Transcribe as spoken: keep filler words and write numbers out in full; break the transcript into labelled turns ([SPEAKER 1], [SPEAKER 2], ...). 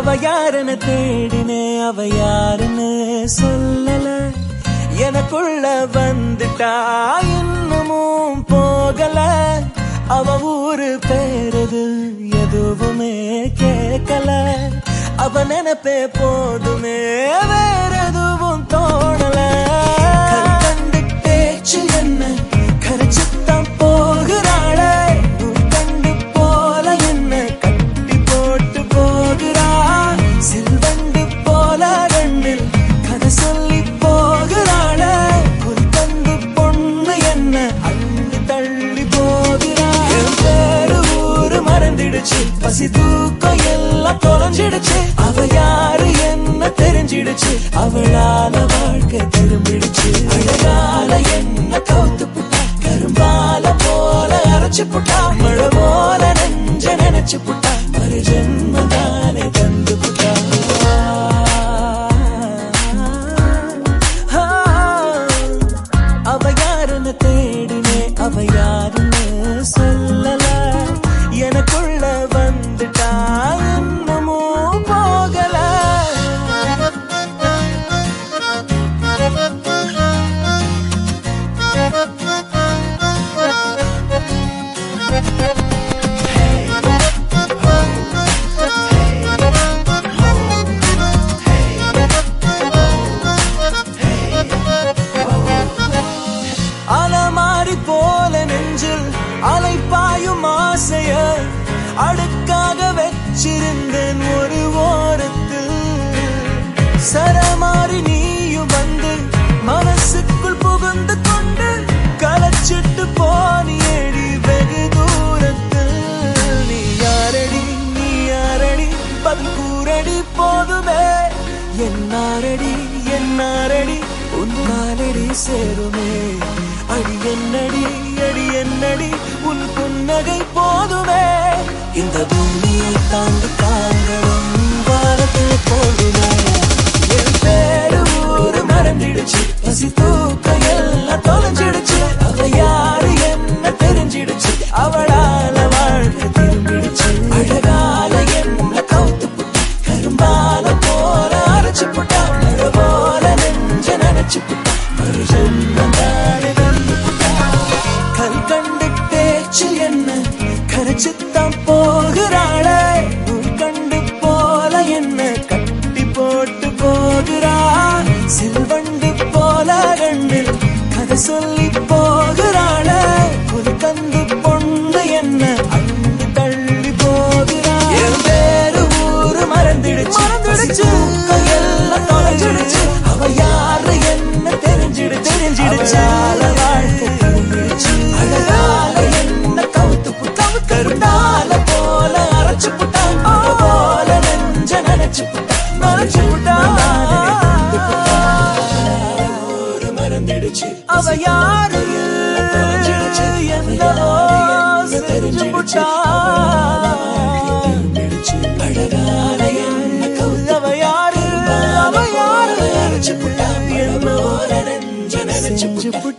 [SPEAKER 1] அவ யாருன்னு தேடினே அவ யாருன்னு சொல்லல எனக்குள்ள வந்துட்டா இன்னமும் போகல அவ ஊரு பேரது எதுவுமே கேட்கல அவ நினைப்பே போதுமே வேற எதுவும் தோணல கண்டு பேச்சு என்ன கரைச்சுத்தான் போகிறாளே கண்டு போல என்ன கட்டி போட்டு போகிறா சில்வண்டு போல கண்ணில் கதை சொல்லி போகிறாளே ஒரு கண்டு பொண்ணு என்ன அள்ளி தள்ளி போகிறா என் பேரு ஊரு மறந்துடுச்சு பசி தூக்கம் எல்லாம் தொலைஞ்சிடுச்சு அவ யாரு என்ன தெரிஞ்சிடுச்சு அவளால வாழ்க்கை திரும்பிடுச்சு அழகால என்ன கவுத்து புட்டா கரும்பால போல அரைச்சு புட்டா மழை போல நெஞ்ச நினைச்சு புட்டா மறு ஜென்மதானே தந்து புட்டா அவ யாருன்னு தேடினே அவ யாருன்னு சொல்லல எனக்குள்ள வந்துட்டா இன்னமும் போகல அலமாரி போல நெஞ்சில் அலைப்பாயும் ஆசைய அடுக்காக வச்சிருந்தேன் ஒரு ஓரத்தில் சரமாரி நீயும் வந்து மனசுக்குள் புகுந்து கொண்டு கலச்சிட்டு போனியடி வெகு தூரத்தில் நீ யாரடி நீ யாரடி பதில் கூறடி போதுமே என்னாரடி என்னாரடி உன் காலடி சேருமே அடி என்னடி அடி என்னடி உன் புன்னகை போதுமே இந்த பூமியை தாண்டி தாங்களும் வாரத்தில் போடுமே என் பேரு ஊரு மறந்துடுச்சு பசி தூக்க எல்லாம் தொலைஞ்சிடுச்சு அவ யாரு என்ன தெரிஞ்சிடுச்சு அவளால வாழ்க்கை திரும்பிடுச்சு அழகால என்ன கவுத்து புட்டா கரும்பால போல அரைச்சு புட்டா மழை போல நெஞ்ச நினைச்சு புட்டா ஒரு ஜென்மதானே கல் கண்டு பேச்சு என்ன கரைச்சுத்தான் போகிறாளே உன் கண்டு போல என்ன கட்டி போட்டு போகிறா சில்வண்டு போல கண்ணில் கதை சொல்லி போகிறாளே ஒரு கந்து பொண்ணு என்ன அள்ளி தள்ளி போகிறா என் பேரு ஊரு மறந்துடுச்சு மறந்துடுச்சு எல்லாம் தொலைஞ்சிடுச்சு அவ யாரு என்ன தெரிஞ்சிடு தெரிஞ்சிடுச்சு வாழ்க்கை திரும்பிடுச்சு அழகால என்ன கவுத்து புட்டா கருண்டால போல அரைச்சு புட்டா போல நெஞ்ச நினைச்சு புட்டா மறைச்சு புட்டா ஊரு மறந்துடுச்சு அவ யாரு என்னவோ தெரிஞ்சு புட்டா அழகால என்ன கவுத்து அவ யாரு அவ யாரு அரைச்சு புட்டா என்னவோ நெஞ்ச நினைச்சு புட்டா